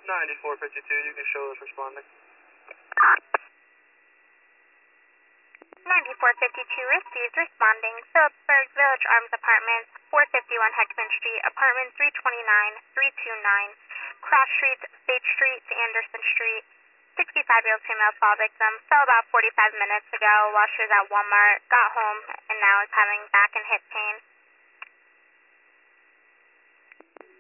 9452, you can show us responding. 9452 received, responding. Phillipsburg Village Arms Apartments, 451 Heckman Street, Apartment 329, 329, Cross Street, State Street to Anderson Street. 65-year-old female fall victim, fell about 45 minutes ago while she was at Walmart, got home, and now is having back and hip pain.